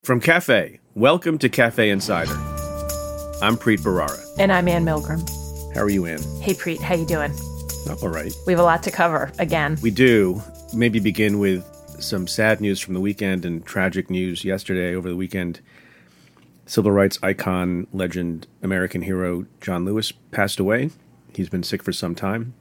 From Cafe, welcome to Cafe Insider. I'm Preet Bharara. And I'm Ann Milgram. How are you, Ann? Hey, Preet. How you doing? All right. We have a lot to cover, again. We do. Maybe begin with some sad news from the weekend and tragic news yesterday over the weekend. Civil rights icon, legend, American hero John Lewis passed away. He's been sick for some time.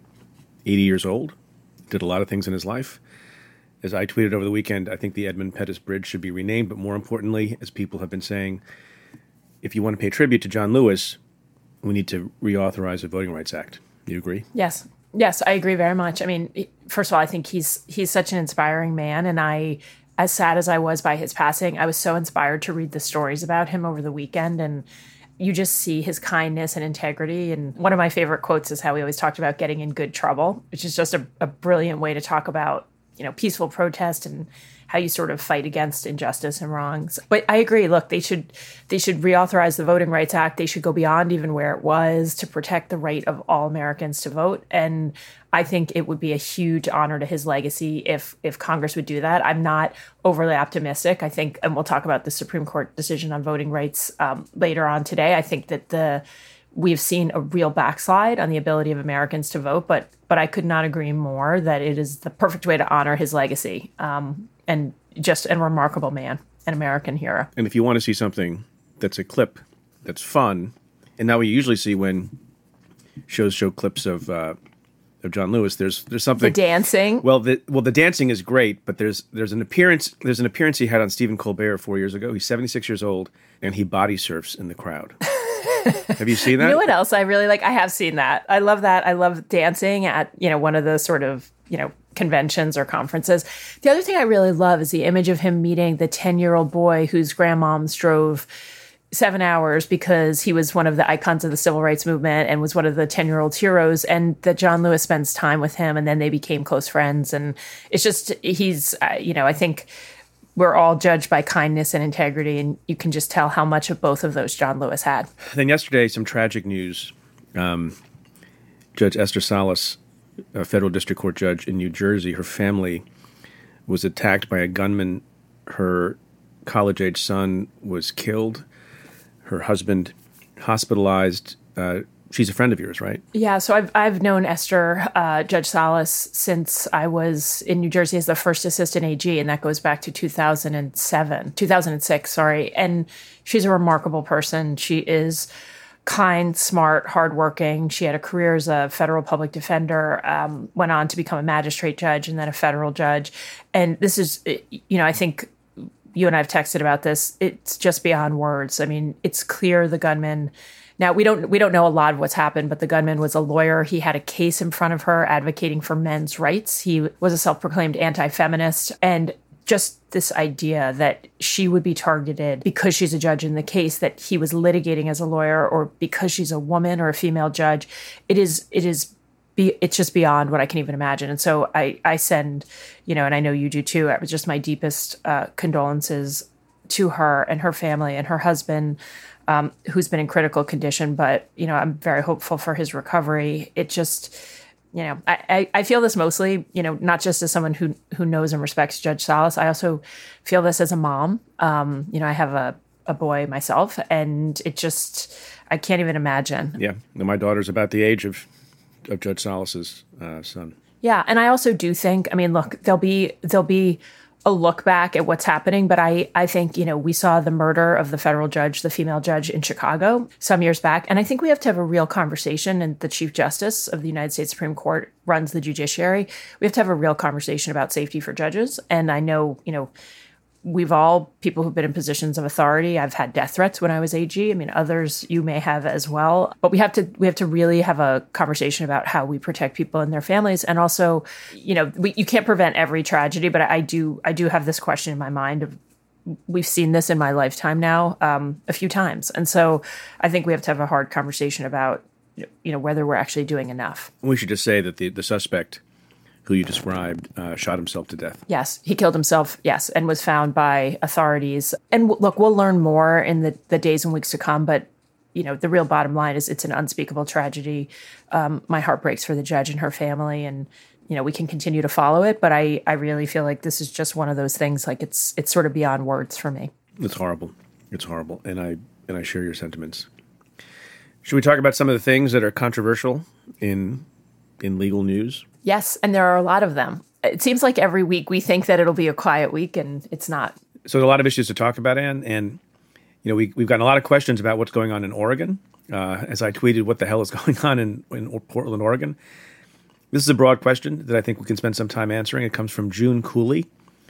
80 years old. Did a lot of things in his life. As I tweeted over the weekend, I think the Edmund Pettus Bridge should be renamed, but more importantly, as people have been saying, if you want to pay tribute to John Lewis, we need to reauthorize the Voting Rights Act. Do you agree? Yes. Yes, I agree very much. I mean, first of all, I think he's such an inspiring man, and as sad as I was by his passing, I was so inspired to read the stories about him over the weekend, and you just see his kindness and integrity. And one of my favorite quotes is how he always talked about getting in good trouble, which is just a brilliant way to talk about, peaceful protest and how you sort of fight against injustice and wrongs. But I agree. Look, they should reauthorize the Voting Rights Act. They should go beyond even where it was to protect the right of all Americans to vote. And I think it would be a huge honor to his legacy if Congress would do that. I'm not overly optimistic. I think, and we'll talk about the Supreme Court decision on voting rights later on today. I think that we've seen a real backslide on the ability of Americans to vote, but I could not agree more that it is the perfect way to honor his legacy, and just a remarkable man, an American hero. And if you want to see something that's a clip that's fun, and now we usually see when shows show clips of John Lewis, there's something. The dancing. Well, the dancing is great, but there's an appearance he had on Stephen Colbert 4 years ago. He's 76 years old, and he body surfs in the crowd. Have you seen that? You know what else I really like? I have seen that. I love that. I love dancing at, one of the sort of, conventions or conferences. The other thing I really love is the image of him meeting the 10-year-old boy whose grandmoms drove 7 hours because he was one of the icons of the civil rights movement and was one of the 10-year-old heroes, and that John Lewis spends time with him, and then they became close friends. And it's just, he's, I think we're all judged by kindness and integrity, and you can just tell how much of both of those John Lewis had. Then yesterday, some tragic news. Judge Esther Salas, a federal district court judge in New Jersey, her family was attacked by a gunman. Her college-age son was killed. Her husband hospitalized. She's a friend of yours, right? Yeah, so I've known Esther, Judge Salas, since I was in New Jersey as the first assistant AG, and that goes back to 2006, and she's a remarkable person. She is kind, smart, hardworking. She had a career as a federal public defender, went on to become a magistrate judge and then a federal judge. And this is, I think you and I have texted about this. It's just beyond words. I mean, it's clear the gunman. Now, we don't know a lot of what's happened, but the gunman was a lawyer. He had a case in front of her advocating for men's rights. He was a self-proclaimed anti-feminist. And just this idea that she would be targeted because she's a judge in the case that he was litigating as a lawyer, or because she's a woman or a female judge, it's just beyond what I can even imagine. And so I send, and I know you do too, it was just my deepest condolences to her and her family and her husband, who's been in critical condition. But, I'm very hopeful for his recovery. It just, I feel this mostly, not just as someone who knows and respects Judge Salas. I also feel this as a mom. I have a boy myself, and it just, I can't even imagine. Yeah. My daughter's about the age of Judge Salas's son. Yeah. And I also do think, look, there'll be a look back at what's happening. But I think, we saw the murder of the federal judge, the female judge in Chicago some years back. And I think we have to have a real conversation, and the Chief Justice of the United States Supreme Court runs the judiciary. We have to have a real conversation about safety for judges. And I know, we've all, people who've been in positions of authority, I've had death threats when I was AG. Others you may have as well. But we have to really have a conversation about how we protect people and their families. And also, you can't prevent every tragedy, but I do have this question in my mind of, we've seen this in my lifetime now a few times. And so I think we have to have a hard conversation about, whether we're actually doing enough. We should just say that the suspect who you described, shot himself to death. Yes, he killed himself, yes, and was found by authorities. And look, we'll learn more in the days and weeks to come, but the real bottom line is it's an unspeakable tragedy. My heart breaks for the judge and her family, and we can continue to follow it, but I really feel like this is just one of those things, like it's sort of beyond words for me. It's horrible. It's horrible, and I share your sentiments. Should we talk about some of the things that are controversial in legal news? Yes, and there are a lot of them. It seems like every week we think that it'll be a quiet week, and it's not. So there's a lot of issues to talk about, Anne, and we've gotten a lot of questions about what's going on in Oregon. As I tweeted, what the hell is going on in Portland, Oregon? This is a broad question that I think we can spend some time answering. It comes from June Cooley,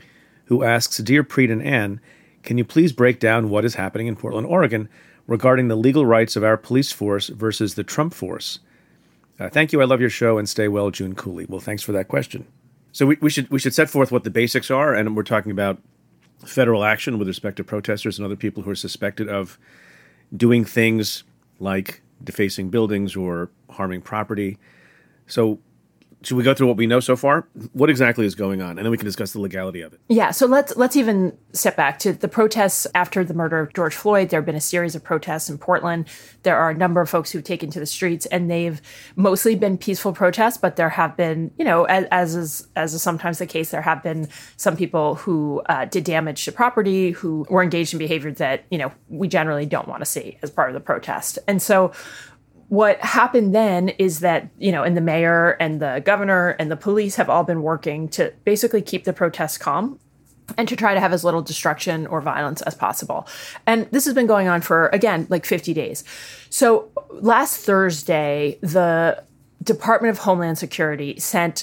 who asks, Dear Preet and Anne, can you please break down what is happening in Portland, Oregon regarding the legal rights of our police force versus the Trump force? Thank you. I love your show, and stay well, June Cooley. Well, thanks for that question. So we should set forth what the basics are, and we're talking about federal action with respect to protesters and other people who are suspected of doing things like defacing buildings or harming property. So should we go through what we know so far? What exactly is going on? And then we can discuss the legality of it. Yeah, so let's even step back to the protests after the murder of George Floyd. There have been a series of protests in Portland. There are a number of folks who've taken to the streets, and they've mostly been peaceful protests, but there have been, as is sometimes the case, there have been some people who did damage to property, who were engaged in behavior that, we generally don't want to see as part of the protest. And so what happened then is that, and the mayor and the governor and the police have all been working to basically keep the protests calm and to try to have as little destruction or violence as possible. And this has been going on for, again, like 50 days. So last Thursday, the Department of Homeland Security sent,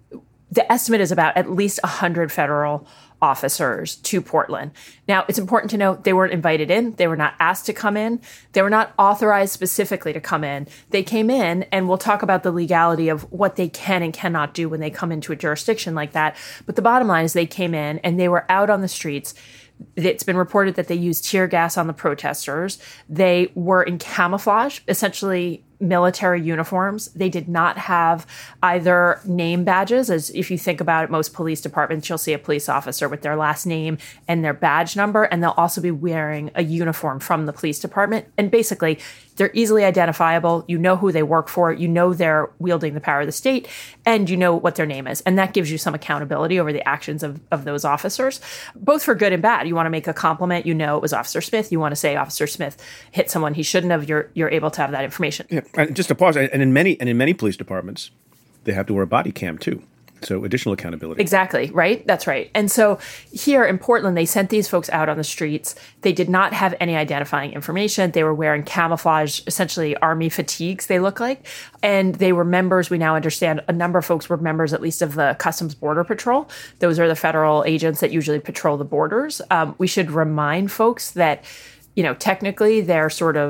the estimate is about at least 100 federal officers to Portland. Now, it's important to note they weren't invited in. They were not asked to come in. They were not authorized specifically to come in. They came in, and we'll talk about the legality of what they can and cannot do when they come into a jurisdiction like that. But the bottom line is they came in, and they were out on the streets. It's been reported that they used tear gas on the protesters. They were in camouflage, essentially military uniforms. They did not have either name badges, as if you think about it, most police departments, you'll see a police officer with their last name and their badge number, and they'll also be wearing a uniform from the police department. And basically, they're easily identifiable. You know who they work for. You know they're wielding the power of the state, and you know what their name is. And that gives you some accountability over the actions of those officers, both for good and bad. You want to make a compliment. You know it was Officer Smith. You want to say Officer Smith hit someone he shouldn't have. You're able to have that information. Yeah. And just to pause, and in many police departments, they have to wear a body cam too. So additional accountability. Exactly, right? That's right. And so here in Portland, they sent these folks out on the streets. They did not have any identifying information. They were wearing camouflage, essentially army fatigues, they look like. And they were members, we now understand, a number of folks were members at least of the Customs Border Patrol. Those are the federal agents that usually patrol the borders. We should remind folks that technically they're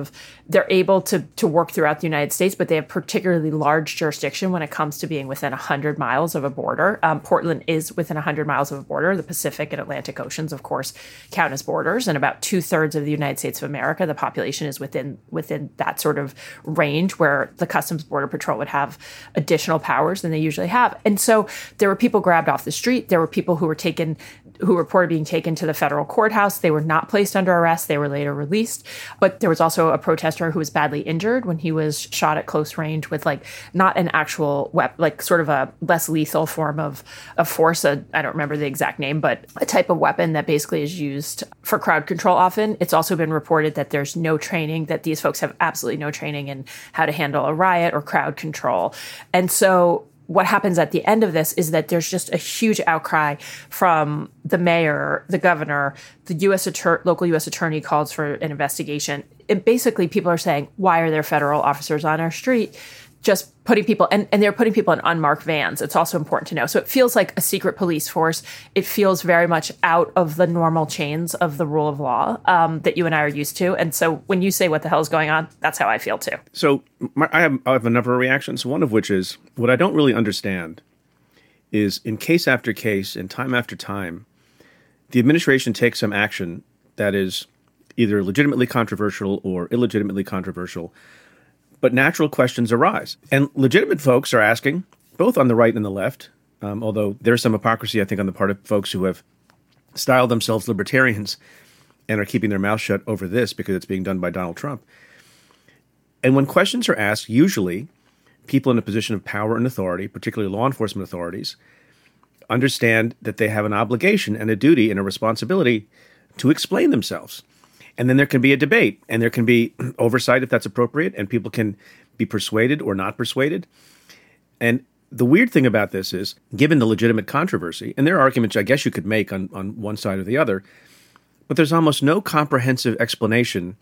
able to work throughout the United States, but they have particularly large jurisdiction when it comes to being within 100 miles of a border. Portland is within 100 miles of a border. The Pacific and Atlantic Oceans, of course, count as borders, and about 2/3 of the United States of America, the population is within that sort of range where the Customs Border Patrol would have additional powers than they usually have. And so there were people grabbed off the street. There were people who reported being taken to the federal courthouse. They were not placed under arrest. They were later released. But there was also a protester who was badly injured when he was shot at close range with not an actual weapon, sort of a less lethal form of force. I don't remember the exact name, but a type of weapon that basically is used for crowd control often. It's also been reported that there's no training, that these folks have absolutely no training in how to handle a riot or crowd control. And so what happens at the end of this is that there's just a huge outcry from the mayor, the governor, the local U.S. attorney calls for an investigation. And basically, people are saying, why are there federal officers on our street? Just putting people, and they're putting people in unmarked vans. It's also important to know. So it feels like a secret police force. It feels very much out of the normal chains of the rule of law that you and I are used to. And so when you say what the hell is going on, that's how I feel too. So I have a number of reactions, one of which is what I don't really understand is in case after case and time after time, the administration takes some action that is either legitimately controversial or illegitimately controversial, but natural questions arise. And legitimate folks are asking, both on the right and the left, although there's some hypocrisy, I think, on the part of folks who have styled themselves libertarians and are keeping their mouth shut over this because it's being done by Donald Trump. And when questions are asked, usually people in a position of power and authority, particularly law enforcement authorities, understand that they have an obligation and a duty and a responsibility to explain themselves. And then there can be a debate, and there can be oversight if that's appropriate, and people can be persuaded or not persuaded. And the weird thing about this is, given the legitimate controversy, and there are arguments I guess you could make on one side or the other, but there's almost no comprehensive explanation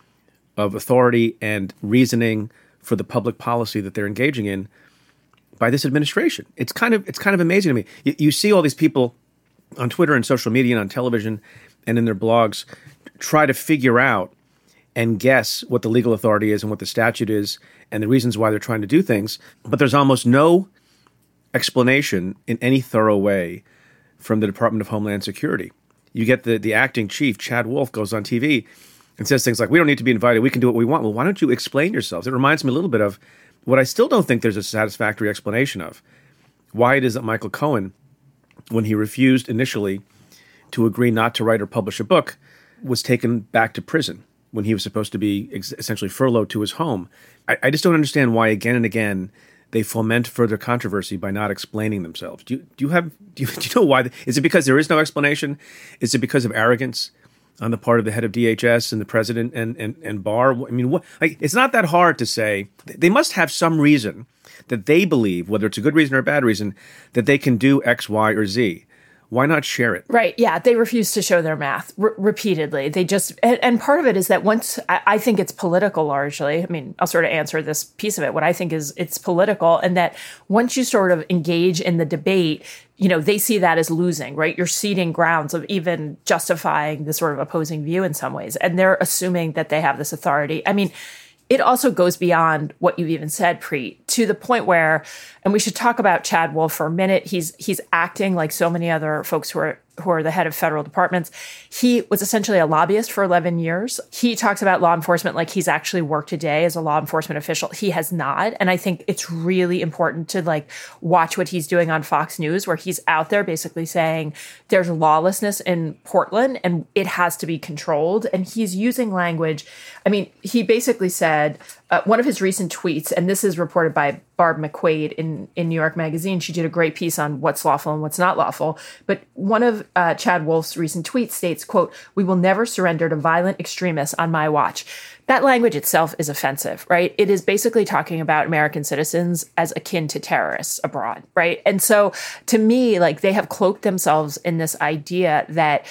of authority and reasoning for the public policy that they're engaging in by this administration. It's kind of amazing to me. You see all these people on Twitter and social media and on television and in their blogs try to figure out and guess what the legal authority is and what the statute is and the reasons why they're trying to do things. But there's almost no explanation in any thorough way from the Department of Homeland Security. You get the acting chief, Chad Wolf, goes on TV and says things like, we don't need to be invited. We can do what we want. Well, why don't you explain yourselves? It reminds me a little bit of what I still don't think there's a satisfactory explanation of. Why it is that Michael Cohen, when he refused initially to agree not to write or publish a book, was taken back to prison when he was supposed to be essentially furloughed to his home. I just don't understand why again and again they foment further controversy by not explaining themselves. Do you know why? Is it because there is no explanation? Is it because of arrogance on the part of the head of DHS and the president and Barr? I mean, it's not that hard to say. They must have some reason that they believe, whether it's a good reason or a bad reason, that they can do X, Y, or Z. Why not share it? Right. Yeah. They refuse to show their math repeatedly. They just, and part of it is that once, I think it's political largely. I mean, I'll sort of answer this piece of it. What I think is it's political, and that once you sort of engage in the debate, they see that as losing, right? You're ceding grounds of even justifying the sort of opposing view in some ways. And they're assuming that they have this authority. I mean, it also goes beyond what you've even said, Preet, to the point where, and we should talk about Chad Wolf for a minute. He's acting like so many other folks who are the head of federal departments. He was essentially a lobbyist for 11 years. He talks about law enforcement like he's actually worked a day as a law enforcement official. He has not. And I think it's really important to watch what he's doing on Fox News, where he's out there basically saying there's lawlessness in Portland and it has to be controlled. And he's using language. I mean, he basically said, one of his recent tweets, and this is reported by Barb McQuaid in New York Magazine. She did a great piece on what's lawful and what's not lawful. But one of Chad Wolf's recent tweets states, quote, "We will never surrender to violent extremists on my watch." That language itself is offensive, right? It is basically talking about American citizens as akin to terrorists abroad, right? And so to me, they have cloaked themselves in this idea that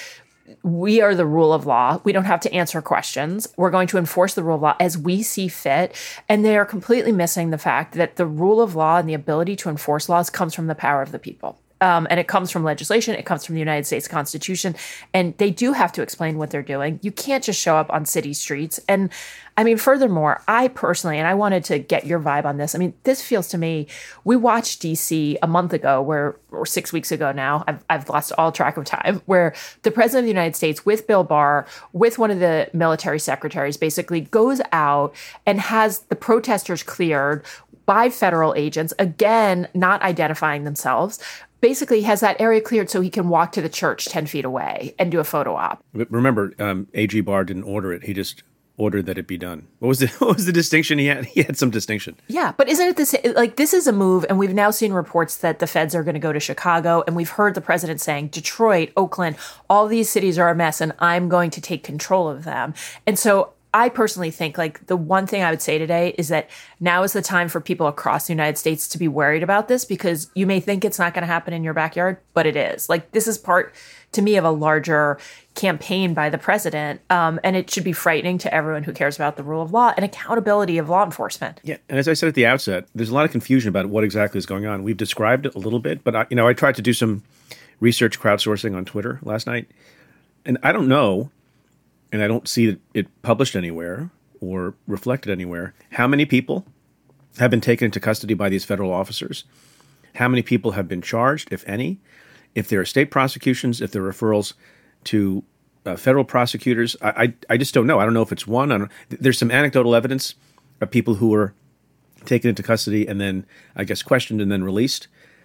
we are the rule of law. We don't have to answer questions. We're going to enforce the rule of law as we see fit. And they are completely missing the fact that the rule of law and the ability to enforce laws comes from the power of the people. And it comes from legislation. It comes from the United States Constitution. And they do have to explain what they're doing. You can't just show up on city streets. And I mean, furthermore, I personally, and I wanted to get your vibe on this. I mean, this feels to me, we watched DC a month ago or 6 weeks ago now, I've lost all track of time, where the president of the United States with Bill Barr, with one of the military secretaries, basically goes out and has the protesters cleared by federal agents, again, not identifying themselves. Basically has that area cleared so he can walk to the church 10 feet away and do a photo op. But remember, A.G. Barr didn't order it. He just ordered that it be done. What was the distinction he had? He had some distinction. Yeah, but isn't it this, this is a move, and we've now seen reports that the feds are going to go to Chicago, and we've heard the president saying, Detroit, Oakland, all these cities are a mess, and I'm going to take control of them. And so I personally think the one thing I would say today is that now is the time for people across the United States to be worried about this, because you may think it's not going to happen in your backyard, but it is. This is part, to me, of a larger campaign by the president. And it should be frightening to everyone who cares about the rule of law and accountability of law enforcement. Yeah. And as I said at the outset, there's a lot of confusion about what exactly is going on. We've described it a little bit, but I tried to do some research crowdsourcing on Twitter last night, and I don't know, and I don't see it published anywhere or reflected anywhere, how many people have been taken into custody by these federal officers, how many people have been charged, if any, if there are state prosecutions, if there are referrals to federal prosecutors. I just don't know. I don't know if it's one. There's some anecdotal evidence of people who were taken into custody and then, I guess, questioned and then released,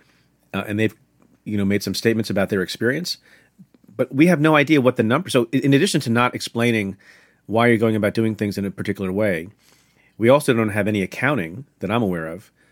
and they've made some statements about their experience. But we have no idea what the number. So in addition to not explaining why you're going about doing things in a particular way, we also don't have any accounting that I'm aware of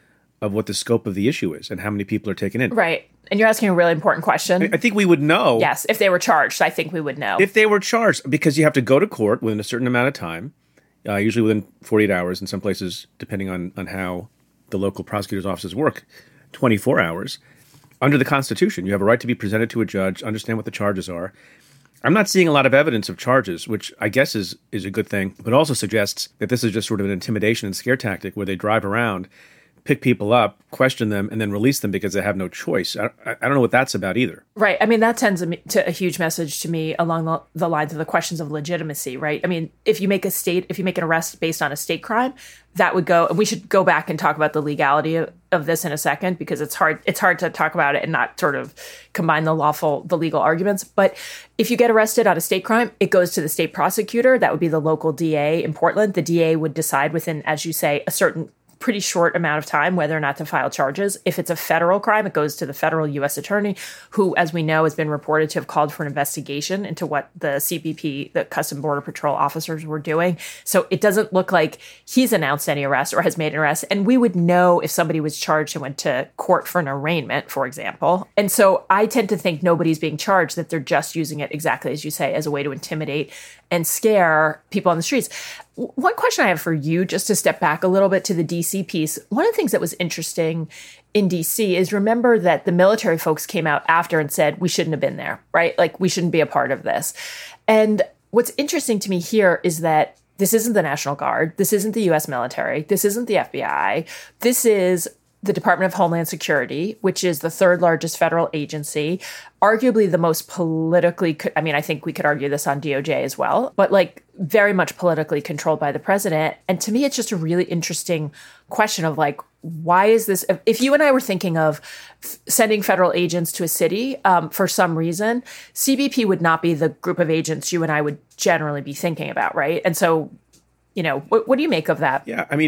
of what the scope of the issue is and how many people are taken in. Right. And you're asking a really important question. I think we would know. Yes, if they were charged, I think we would know. If they were charged, because you have to go to court within a certain amount of time, usually within 48 hours, in some places, depending on how the local prosecutor's offices work, 24 hours. Under the Constitution, you have a right to be presented to a judge, understand what the charges are. I'm not seeing a lot of evidence of charges, which I guess is a good thing, but also suggests that this is just sort of an intimidation and scare tactic where they drive around, pick people up, question them, and then release them because they have no choice. I don't know what that's about either. Right. I mean, that sends to a huge message to me along the lines of the questions of legitimacy, right? I mean, if you make an arrest based on a state crime, that would go, and we should go back and talk about the legality of this in a second, because it's hard to talk about it and not sort of combine the legal arguments. But if you get arrested on a state crime, it goes to the state prosecutor. That would be the local DA in Portland. The DA would decide within, as you say, a certain pretty short amount of time whether or not to file charges. If it's a federal crime, it goes to the federal U.S. attorney, who, as we know, has been reported to have called for an investigation into what the CBP, the Custom Border Patrol officers, were doing. So it doesn't look like he's announced any arrest or has made an arrest. And we would know if somebody was charged and went to court for an arraignment, for example. And so I tend to think nobody's being charged, that they're just using it, exactly as you say, as a way to intimidate and scare people on the streets. One question I have for you, just to step back a little bit to the DC piece, one of the things that was interesting in DC is, remember that the military folks came out after and said, we shouldn't have been there, right? Like, we shouldn't be a part of this. And what's interesting to me here is that this isn't the National Guard. This isn't the U.S. military. This isn't the FBI. This is the Department of Homeland Security, which is the third largest federal agency, arguably the most politically, I mean, I think we could argue this on DOJ as well, but like very much politically controlled by the president. And to me, it's just a really interesting question of like, why is this? If you and I were thinking of sending federal agents to a city for some reason, CBP would not be the group of agents you and I would generally be thinking about, right? And so, what do you make of that? Yeah, I mean,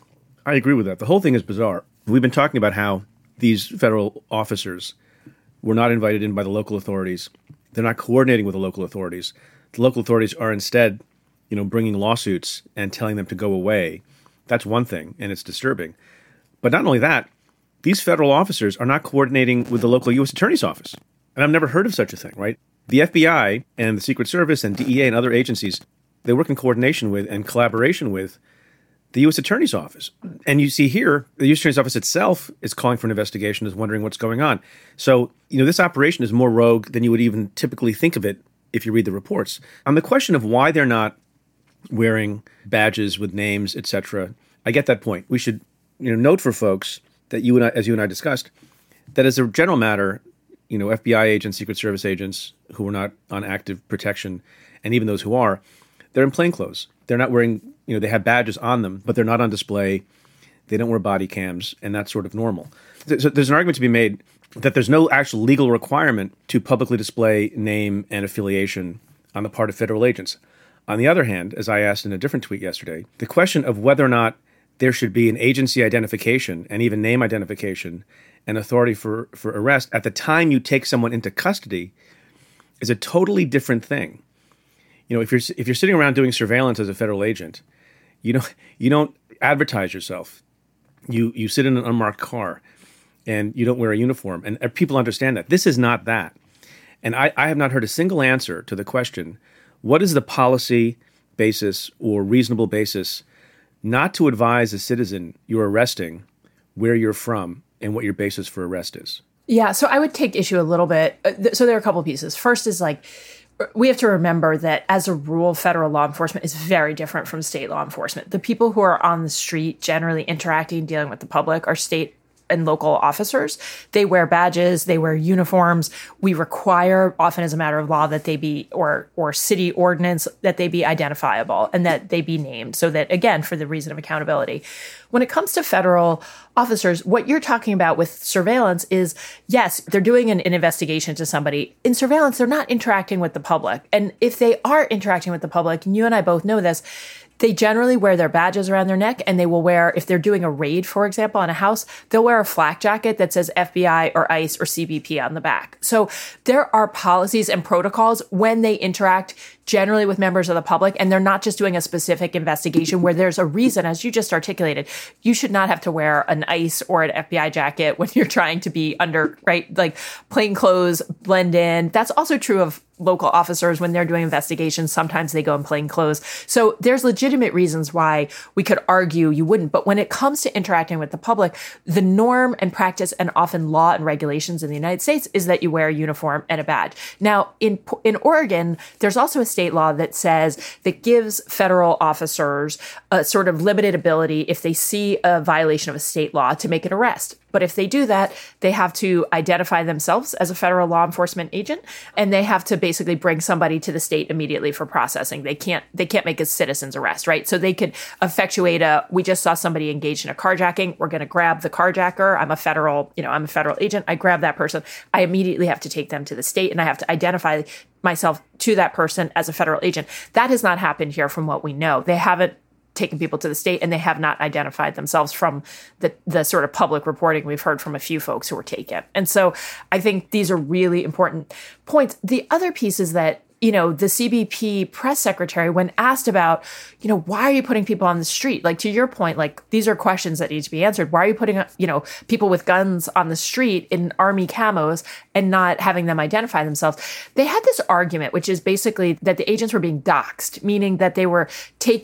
I agree with that. The whole thing is bizarre. We've been talking about how these federal officers were not invited in by the local authorities. They're not coordinating with the local authorities. The local authorities are instead, bringing lawsuits and telling them to go away. That's one thing, and it's disturbing. But not only that, these federal officers are not coordinating with the local U.S. Attorney's Office. And I've never heard of such a thing, right? The FBI and the Secret Service and DEA and other agencies, they work in coordination with and collaboration with the U.S. Attorney's Office. And you see here, the U.S. Attorney's Office itself is calling for an investigation, is wondering what's going on. So, this operation is more rogue than you would even typically think of it if you read the reports. On the question of why they're not wearing badges with names, etc., I get that point. We should, note for folks that as you and I discussed, that as a general matter, FBI agents, Secret Service agents who are not on active protection, and even those who are, they're in plainclothes. They're not wearing, they have badges on them, but they're not on display. They don't wear body cams, and that's sort of normal. So there's an argument to be made that there's no actual legal requirement to publicly display name and affiliation on the part of federal agents. On the other hand, as I asked in a different tweet yesterday, the question of whether or not there should be an agency identification and even name identification and authority for arrest at the time you take someone into custody is a totally different thing. If you're sitting around doing surveillance as a federal agent, you don't advertise yourself. You sit in an unmarked car, and you don't wear a uniform, and people understand that. This is not that, and I have not heard a single answer to the question: what is the policy basis or reasonable basis not to advise a citizen you're arresting where you're from and what your basis for arrest is? Yeah, so I would take issue a little bit. So there are a couple of pieces. First is we have to remember that as a rule, federal law enforcement is very different from state law enforcement. The people who are on the street generally interacting, dealing with the public, are state and local officers. They wear badges, they wear uniforms. We require, often as a matter of law, that they be, or city ordinance, that they be identifiable and that they be named, so that, again, for the reason of accountability. When it comes to federal officers, what you're talking about with surveillance is, yes, they're doing an investigation to somebody. In surveillance, they're not interacting with the public. And if they are interacting with the public, and you and I both know this, They generally wear their badges around their neck, and they will wear, if they're doing a raid, for example, on a house, they'll wear a flak jacket that says FBI or ICE or CBP on the back. So there are policies and protocols when they interact generally with members of the public, and they're not just doing a specific investigation where there's a reason, as you just articulated. You should not have to wear an ICE or an FBI jacket when you're trying to be under, right? Like plain clothes, blend in. That's also true of local officers when they're doing investigations. Sometimes they go in plain clothes. So there's legitimate reasons why we could argue you wouldn't. But when it comes to interacting with the public, the norm and practice and often law and regulations in the United States is that you wear a uniform and a badge. Now, in Oregon, there's also a state law that says that gives federal officers a sort of limited ability if they see a violation of a state law to make an arrest. But if they do that, they have to identify themselves as a federal law enforcement agent, and they have to basically bring somebody to the state immediately for processing. They can't make a citizen's arrest, right? So they could effectuate we just saw somebody engaged in a carjacking. We're going to grab the carjacker. I'm a federal agent. I grab that person. I immediately have to take them to the state, and I have to identify myself to that person as a federal agent. That has not happened here from what we know. They haven't taken people to the state, and they have not identified themselves from the sort of public reporting we've heard from a few folks who were taken. And so I think these are really important points. The other piece is that, the CBP press secretary, when asked about, why are you putting people on the street? Like, to your point, like, these are questions that need to be answered. Why are you putting, people with guns on the street in army camos and not having them identify themselves? They had this argument, which is basically that the agents were being doxxed, meaning that they were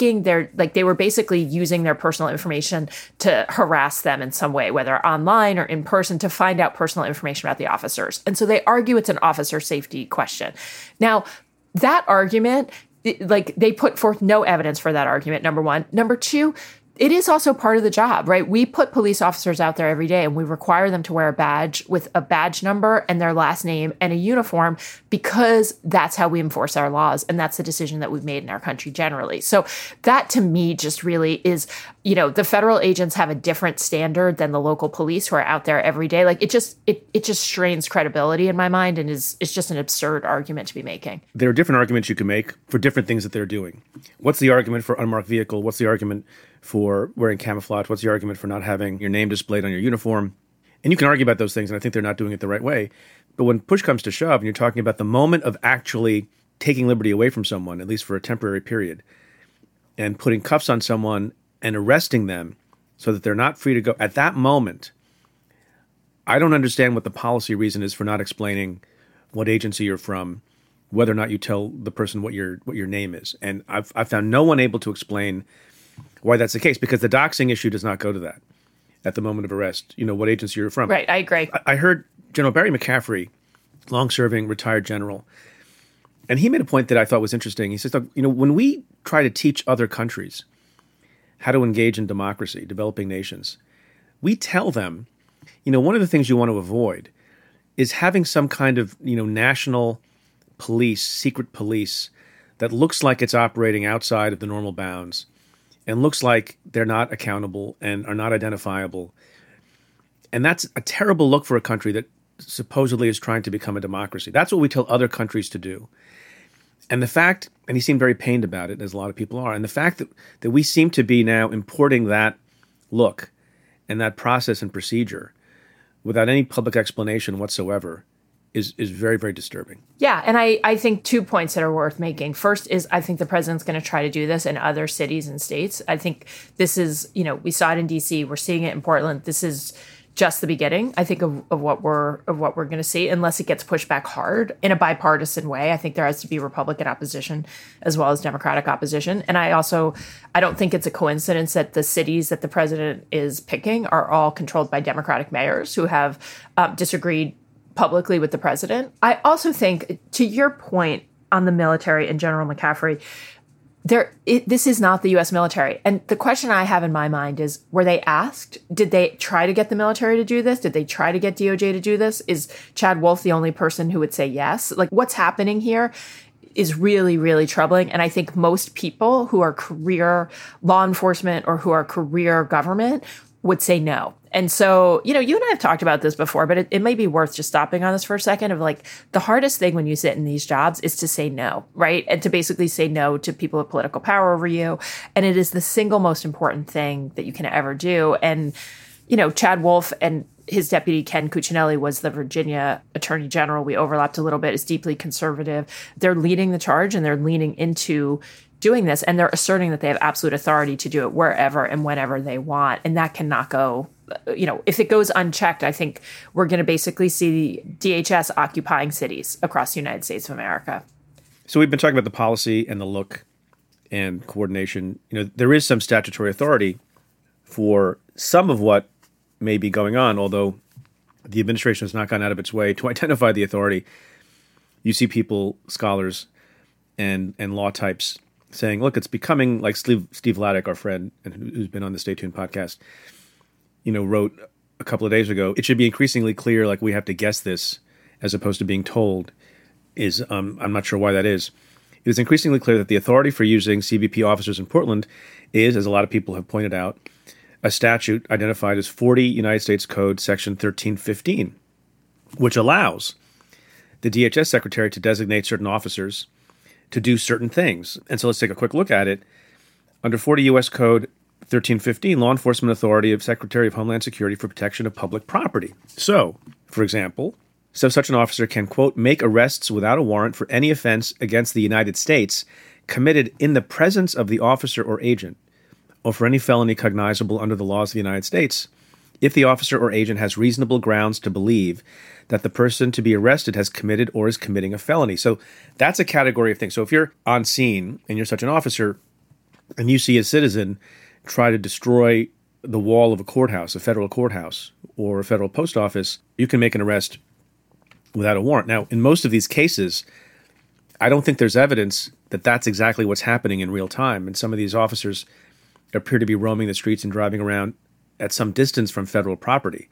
they were basically using their personal information to harass them in some way, whether online or in person, to find out personal information about the officers. And so they argue it's an officer safety question. Now, that argument, they put forth no evidence for that argument, number one. Number two, it is also part of the job, right? We put police officers out there every day, and we require them to wear a badge with a badge number and their last name and a uniform, because that's how we enforce our laws. And that's the decision that we've made in our country generally. So that, to me, just really is, the federal agents have a different standard than the local police who are out there every day. Like, it just strains credibility in my mind, and it's just an absurd argument to be making. There are different arguments you can make for different things that they're doing. What's the argument for unmarked vehicle? What's the argument for wearing camouflage? What's the argument for not having your name displayed on your uniform? And you can argue about those things, and I think they're not doing it the right way. But when push comes to shove, and you're talking about the moment of actually taking liberty away from someone, at least for a temporary period, and putting cuffs on someone and arresting them so that they're not free to go, at that moment, I don't understand what the policy reason is for not explaining what agency you're from, whether or not you tell the person what your name is. And I've found no one able to explain why that's the case, because the doxing issue does not go to that at the moment of arrest, what agency you're from. Right, I agree. I heard General Barry McCaffrey, long-serving retired general, and he made a point that I thought was interesting. He says, when we try to teach other countries how to engage in democracy, developing nations, we tell them, one of the things you want to avoid is having some kind of, national police, secret police that looks like it's operating outside of the normal bounds and looks like they're not accountable and are not identifiable. And that's a terrible look for a country that supposedly is trying to become a democracy. That's what we tell other countries to do. And the fact, and he seemed very pained about it, as a lot of people are, and the fact that we seem to be now importing that look and that process and procedure without any public explanation whatsoever is very, very disturbing. Yeah, and I think 2 points that are worth making. First is, I think the president's going to try to do this in other cities and states. I think this is, we saw it in D.C., we're seeing it in Portland. This is just the beginning, I think, of what we're going to see, unless it gets pushed back hard in a bipartisan way. I think there has to be Republican opposition as well as Democratic opposition. And I don't think it's a coincidence that the cities that the president is picking are all controlled by Democratic mayors who have disagreed publicly with the president. I also think, to your point on the military and General McCaffrey, this is not the U.S. military. And the question I have in my mind is, were they asked? Did they try to get the military to do this? Did they try to get DOJ to do this? Is Chad Wolf the only person who would say yes? Like, what's happening here is really, really troubling. And I think most people who are career law enforcement or who are career government would say no. And so, you and I have talked about this before, but it may be worth just stopping on this for a second of like the hardest thing when you sit in these jobs is to say no, right? And to basically say no to people with political power over you. And it is the single most important thing that you can ever do. And, Chad Wolf and his deputy, Ken Cuccinelli, was the Virginia Attorney General. We overlapped a little bit, is deeply conservative. They're leading the charge and they're leaning into doing this. And they're asserting that they have absolute authority to do it wherever and whenever they want. And that cannot go, if it goes unchecked, I think we're going to basically see DHS occupying cities across the United States of America. So we've been talking about the policy and the look and coordination. There is some statutory authority for some of what may be going on, although the administration has not gone out of its way to identify the authority. You see people, scholars, and law types saying, look, it's becoming like Steve Vladeck, our friend, and who's been on the Stay Tuned podcast, wrote a couple of days ago, it should be increasingly clear, like we have to guess this as opposed to being told is, I'm not sure why that is. It is increasingly clear that the authority for using CBP officers in Portland is, as a lot of people have pointed out, a statute identified as 40 United States Code Section 1315, which allows the DHS secretary to designate certain officers to do certain things. And so let's take a quick look at it. Under 40 U.S. Code 1315, law enforcement authority of Secretary of Homeland Security for protection of public property. So, for example, such an officer can, quote, make arrests without a warrant for any offense against the United States committed in the presence of the officer or agent, or for any felony cognizable under the laws of the United States, if the officer or agent has reasonable grounds to believe that the person to be arrested has committed or is committing a felony. So that's a category of things. So if you're on scene and you're such an officer and you see a citizen try to destroy the wall of a courthouse, a federal courthouse, or a federal post office, you can make an arrest without a warrant. Now, in most of these cases, I don't think there's evidence that that's exactly what's happening in real time. And some of these officers appear to be roaming the streets and driving around at some distance from federal property.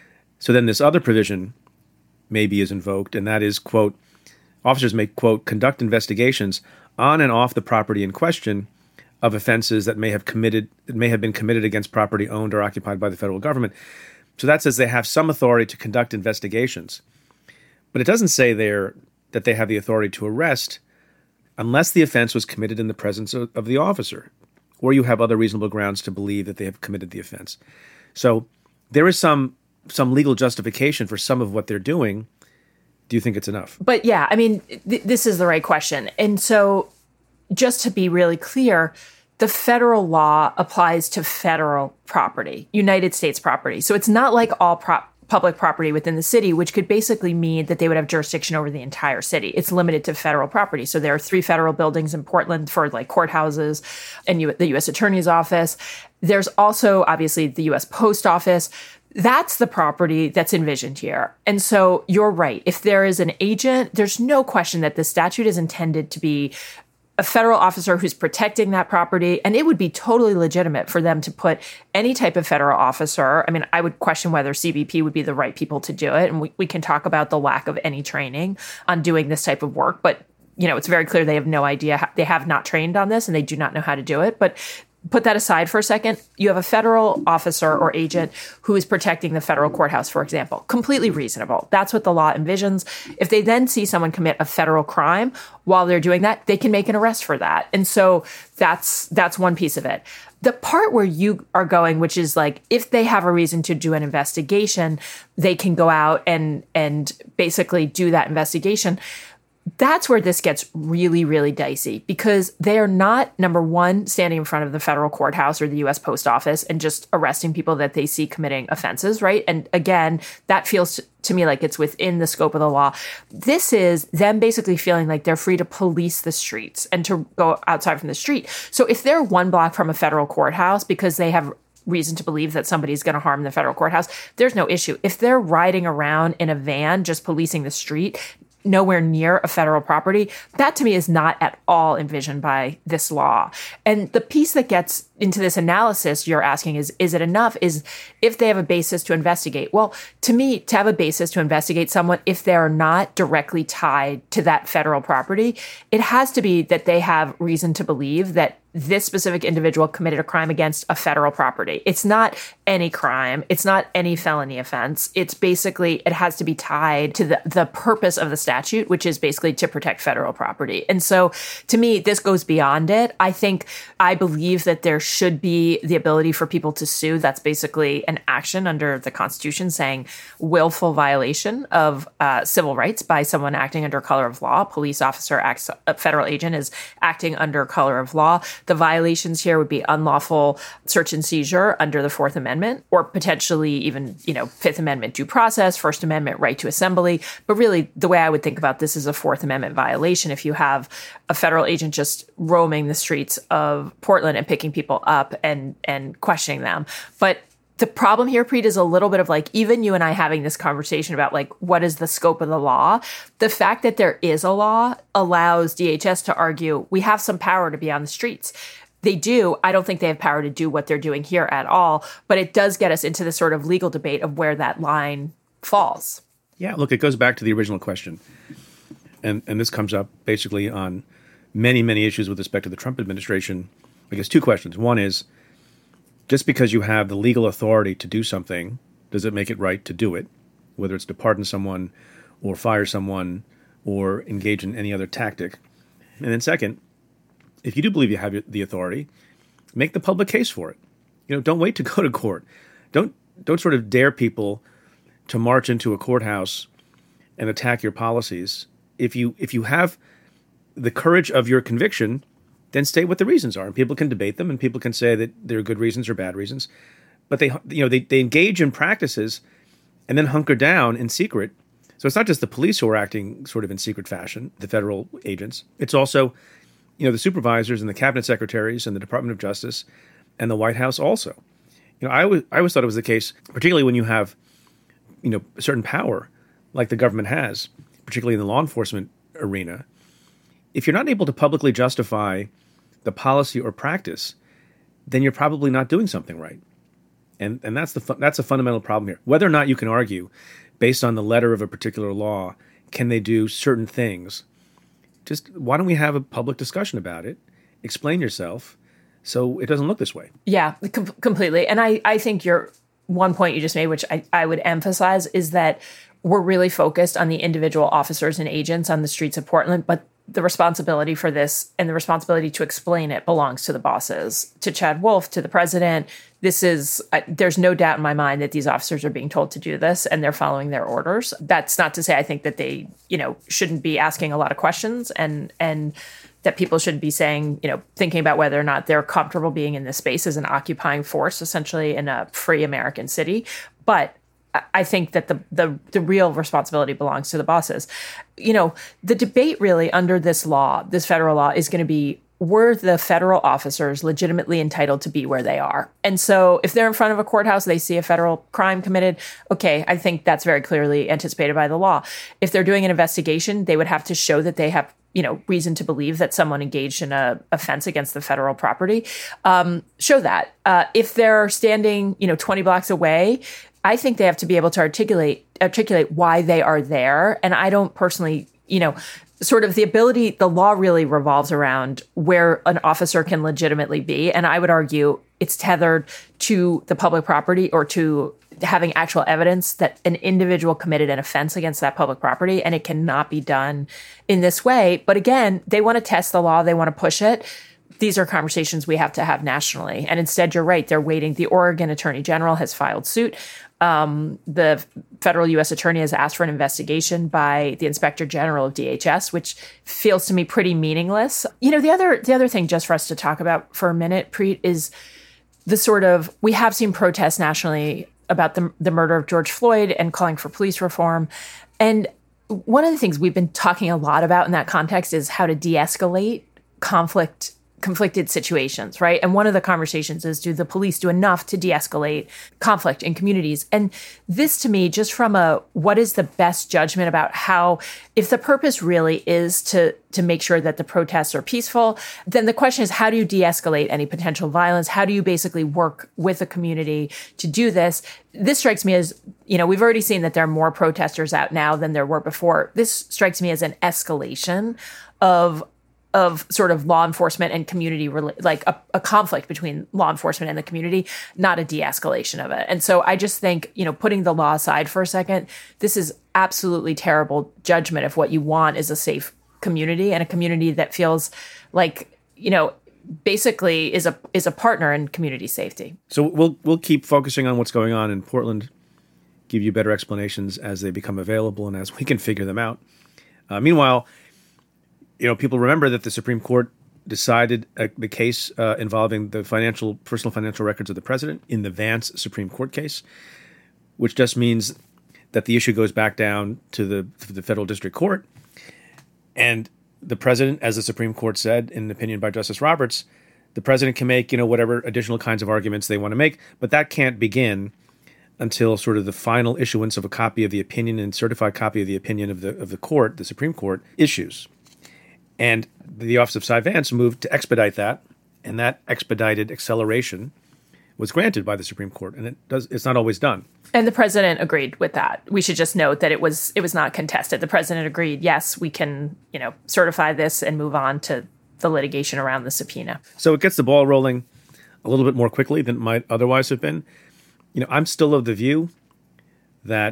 So then this other provision maybe is invoked, and that is, quote, officers may, quote, conduct investigations on and off the property in question of offenses that may have been committed against property owned or occupied by the federal government. So that says they have some authority to conduct investigations. But it doesn't say there that they have the authority to arrest unless the offense was committed in the presence of the officer, or you have other reasonable grounds to believe that they have committed the offense. So there is some legal justification for some of what they're doing. Do you think it's enough? But yeah, I mean, this is the right question. And so just to be really clear, the federal law applies to federal property, United States property. So it's not like all public property within the city, which could basically mean that they would have jurisdiction over the entire city. It's limited to federal property. So there are 3 federal buildings in Portland for like courthouses and the U.S. Attorney's Office. There's also obviously the U.S. Post Office. That's the property that's envisioned here. And so you're right. If there is an agent, there's no question that the statute is intended to be a federal officer who's protecting that property. And it would be totally legitimate for them to put any type of federal officer. I mean, I would question whether CBP would be the right people to do it. And we can talk about the lack of any training on doing this type of work. But, it's very clear they have no idea. They have not trained on this and they do not know how to do it. But put that aside for a second. You have a federal officer or agent who is protecting the federal courthouse, for example. Completely reasonable. That's what the law envisions. If they then see someone commit a federal crime while they're doing that, they can make an arrest for that. And so that's one piece of it. The part where you are going, which is like, if they have a reason to do an investigation, they can go out and basically do that investigation. That's where this gets really, really dicey because they are not, number one, standing in front of the federal courthouse or the U.S. Post Office and just arresting people that they see committing offenses, right? And again, that feels to me like it's within the scope of the law. This is them basically feeling like they're free to police the streets and to go outside from the street. So if they're 1 block from a federal courthouse because they have reason to believe that somebody's going to harm the federal courthouse, there's no issue. If they're riding around in a van just policing the street, nowhere near a federal property, that to me is not at all envisioned by this law. And the piece that gets into this analysis you're asking is it enough? Is if they have a basis to investigate. Well, to me, to have a basis to investigate someone, if they're not directly tied to that federal property, it has to be that they have reason to believe that this specific individual committed a crime against a federal property. It's not any crime. It's not any felony offense. It's basically, it has to be tied to the purpose of the statute, which is basically to protect federal property. And so to me, this goes beyond it. I believe that there should be the ability for people to sue. That's basically an action under the Constitution saying willful violation of civil rights by someone acting under color of law. Police officer acts, a federal agent is acting under color of law. The violations here would be unlawful search and seizure under the Fourth Amendment, or potentially even, Fifth Amendment due process, First Amendment right to assembly. But really, the way I would think about this is a Fourth Amendment violation if you have a federal agent just roaming the streets of Portland and picking people up and questioning them. But the problem here, Preet, is a little bit of even you and I having this conversation about what is the scope of the law. The fact that there is a law allows DHS to argue we have some power to be on the streets. They do. I don't think they have power to do what they're doing here at all, but it does get us into the sort of legal debate of where that line falls. Yeah, look, it goes back to the original question. And this comes up basically on many, many issues with respect to the Trump administration. I guess two questions. One is, just because you have the legal authority to do something, does it make it right to do it? Whether it's to pardon someone or fire someone or engage in any other tactic. And then second, if you do believe you have the authority, make the public case for it. Don't wait to go to court. Don't sort of dare people to march into a courthouse and attack your policies. If you have the courage of your conviction, then state what the reasons are, and people can debate them, and people can say that they're good reasons or bad reasons. But they engage in practices and then hunker down in secret. So it's not just the police who are acting sort of in secret fashion, the federal agents. It's also, the supervisors and the cabinet secretaries and the Department of Justice and the White House also. I always thought it was the case, particularly when you have, a certain power like the government has, particularly in the law enforcement arena. If you're not able to publicly justify the policy or practice, then you're probably not doing something right. And that's a fundamental problem here. Whether or not you can argue, based on the letter of a particular law, can they do certain things? Just why don't we have a public discussion about it? Explain yourself so it doesn't look this way. Yeah, completely. And I think your one point you just made, which I would emphasize, is that we're really focused on the individual officers and agents on the streets of Portland, but the responsibility for this and the responsibility to explain it belongs to the bosses, to Chad Wolf, to the president. There's no doubt in my mind that these officers are being told to do this and they're following their orders. That's not to say I think that they, shouldn't be asking a lot of questions and that people should be saying, thinking about whether or not they're comfortable being in this space as an occupying force, essentially in a free American city. But I think that the real responsibility belongs to the bosses. The debate really under this law, this federal law, is going to be, were the federal officers legitimately entitled to be where they are? And so if they're in front of a courthouse, they see a federal crime committed, okay, I think that's very clearly anticipated by the law. If they're doing an investigation, they would have to show that they have reason to believe that someone engaged in a offense against the federal property. Show that. If they're standing, 20 blocks away, I think they have to be able to articulate why they are there. And I don't personally, sort of the law really revolves around where an officer can legitimately be. And I would argue it's tethered to the public property or to having actual evidence that an individual committed an offense against that public property. And it cannot be done in this way. But again, they want to test the law. They want to push it. These are conversations we have to have nationally. And instead, you're right. They're waiting. The Oregon Attorney General has filed suit. The federal U.S. attorney has asked for an investigation by the Inspector General of DHS, which feels to me pretty meaningless. The other thing, just for us to talk about for a minute, Preet, is the sort of, we have seen protests nationally about the murder of George Floyd and calling for police reform. And one of the things we've been talking a lot about in that context is how to de-escalate conflicted situations, right? And one of the conversations is, do the police do enough to de-escalate conflict in communities? And this, to me, just from what is the best judgment about how, if the purpose really is to make sure that the protests are peaceful, then the question is, how do you de-escalate any potential violence? How do you basically work with a community to do this? This strikes me as, we've already seen that there are more protesters out now than there were before. This strikes me as an escalation of of sort of law enforcement and community, like a conflict between law enforcement and the community, not a de-escalation of it. And so I just think, putting the law aside for a second, this is absolutely terrible judgment if what you want is a safe community and a community that feels like, basically is a partner in community safety. So we'll keep focusing on what's going on in Portland, give you better explanations as they become available and as we can figure them out. Meanwhile, people remember that the Supreme Court decided the case involving the personal financial records of the president in the Vance Supreme Court case, which just means that the issue goes back down to the federal district court. And the president, as the Supreme Court said in an opinion by Justice Roberts, the president can make, whatever additional kinds of arguments they want to make, but that can't begin until sort of the final issuance of a copy of the opinion and certified copy of the opinion of the court, the Supreme Court, issues. And the Office of Cy Vance moved to expedite that, and that expedited acceleration was granted by the Supreme Court, and it's not always done. And the president agreed with that. We should just note that it was not contested. The president agreed, yes, we can, certify this and move on to the litigation around the subpoena. So it gets the ball rolling a little bit more quickly than it might otherwise have been. I'm still of the view that,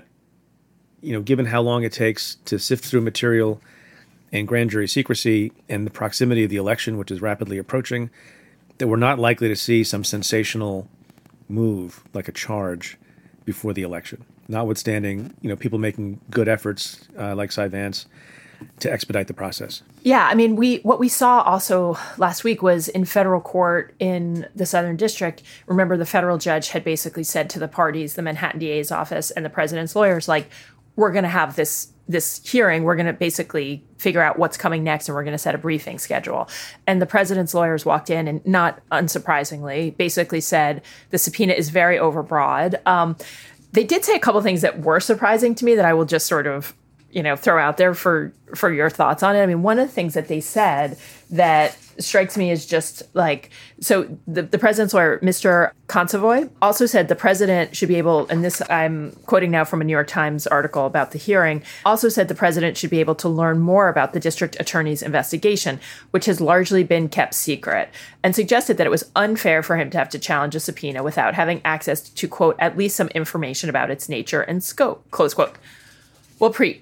given how long it takes to sift through material and grand jury secrecy and the proximity of the election, which is rapidly approaching, that we're not likely to see some sensational move like a charge before the election, notwithstanding, people making good efforts like Cy Vance to expedite the process. Yeah, what we saw also last week was in federal court in the Southern District. Remember, the federal judge had basically said to the parties, the Manhattan DA's office and the president's lawyers, like, we're going to have this hearing. We're going to basically figure out what's coming next, and we're going to set a briefing schedule. And the president's lawyers walked in and, not unsurprisingly, basically said the subpoena is very overbroad. They did say a couple of things that were surprising to me that I will just sort of, throw out there for your thoughts on it. One of the things that they said that strikes me as just like, so the president's lawyer, Mr. Consovoy, also said the president should be able, and this I'm quoting now from a New York Times article about the hearing, also said the president should be able to learn more about the district attorney's investigation, which has largely been kept secret, and suggested that it was unfair for him to have to challenge a subpoena without having access to, quote, at least some information about its nature and scope, close quote. Well, Preet,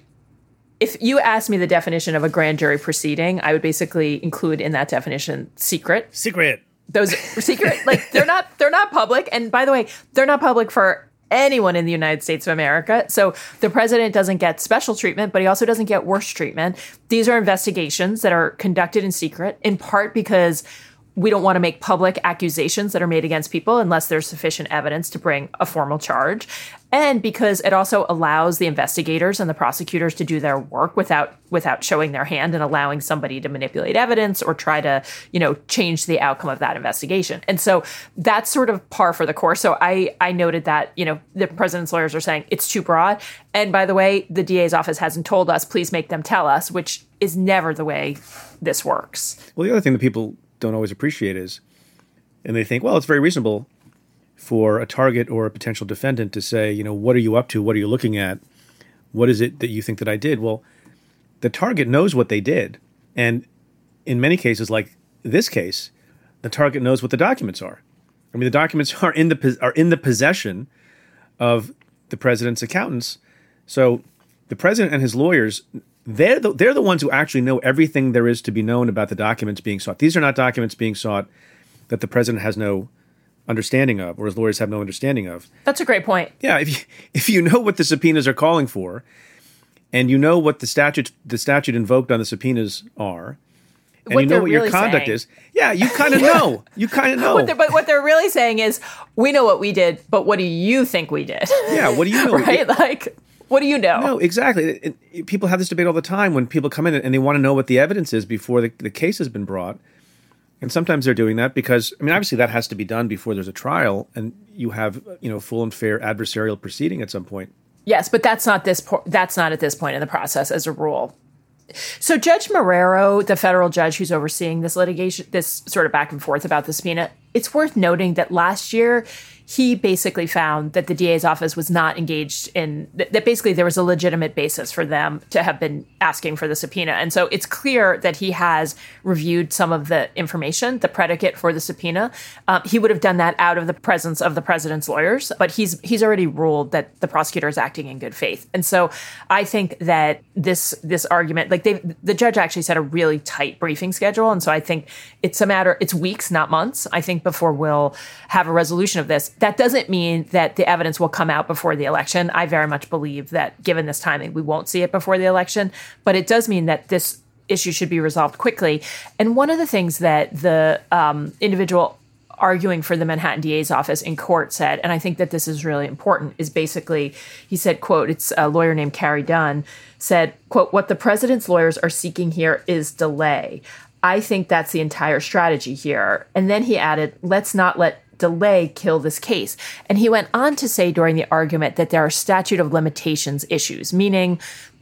if you asked me the definition of a grand jury proceeding, I would basically include in that definition secret. Secret. Those secret, like they're not public. And by the way, they're not public for anyone in the United States of America. So the president doesn't get special treatment, but he also doesn't get worse treatment. These are investigations that are conducted in secret, in part because we don't want to make public accusations that are made against people unless there's sufficient evidence to bring a formal charge. And because it also allows the investigators and the prosecutors to do their work without showing their hand and allowing somebody to manipulate evidence or try to, change the outcome of that investigation. And so that's sort of par for the course. So I noted that, the president's lawyers are saying it's too broad. And by the way, the DA's office hasn't told us, please make them tell us, which is never the way this works. Well, the other thing that people don't always appreciate is, and they think, well, it's very reasonable for a target or a potential defendant to say, what are you up to? What are you looking at? What is it that you think that I did? Well, the target knows what they did. And in many cases, like this case, the target knows what the documents are. The documents are in the possession of the president's accountants. So the president and his lawyers, they're the ones who actually know everything there is to be known about the documents being sought. These are not documents being sought that the president has no understanding of, or his lawyers have no understanding of. That's a great point. Yeah, if you know what the subpoenas are calling for, and you know what the statute invoked on the subpoenas are, and you know what your conduct is, yeah, you kind of know. You kind of know. But what they're really saying is, we know what we did, but what do you think we did? Yeah, what do you know? Right? Like, what do you know? No, exactly. People have this debate all the time when people come in and they want to know what the evidence is before the case has been brought. And sometimes they're doing that because, obviously that has to be done before there's a trial and you have, full and fair adversarial proceeding at some point. Yes, but that's not at this point in the process as a rule. So Judge Marrero, the federal judge who's overseeing this litigation, this sort of back and forth about the subpoena, it's worth noting that last year, he basically found that the DA's office was not engaged in, that basically there was a legitimate basis for them to have been asking for the subpoena. And so it's clear that he has reviewed some of the information, the predicate for the subpoena. He would have done that out of the presence of the president's lawyers, but he's already ruled that the prosecutor is acting in good faith. And so I think that this argument, like the judge actually set a really tight briefing schedule. And so I think it's weeks, not months, I think, before we'll have a resolution of this. That doesn't mean that the evidence will come out before the election. I very much believe that given this timing, we won't see it before the election. But it does mean that this issue should be resolved quickly. And one of the things that the individual arguing for the Manhattan DA's office in court said, and I think that this is really important, is basically, he said, quote, it's a lawyer named Carrie Dunn, said, quote, what the president's lawyers are seeking here is delay. I think that's the entire strategy here. And then he added, let's not let delay kill this case. And he went on to say during the argument that there are statute of limitations issues, meaning